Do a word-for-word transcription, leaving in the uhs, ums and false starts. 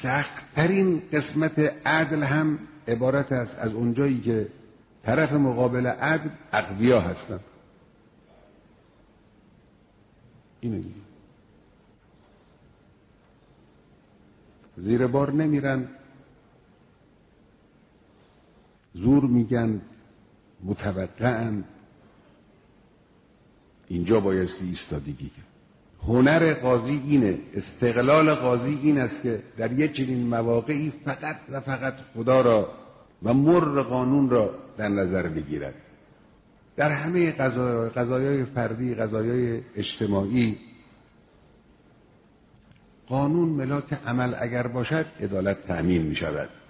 سخت‌ترین قسمت عدل هم عبارت است از اونجایی که طرف مقابل عدل اقویا هستن. اینو میگه زیر بار نمیرن، زور میگن، متوقعن. اینجا بایستی ایستادگی کرد. هنر قاضی اینه، استقلال قاضی این است که در یک چنین مواقعی فقط و فقط خدا را و مر قانون را در نظر بگیرد. در همه قضایا، قضایای فردی، قضایای اجتماعی، قانون ملاک عمل اگر باشد عدالت تأمین می شود.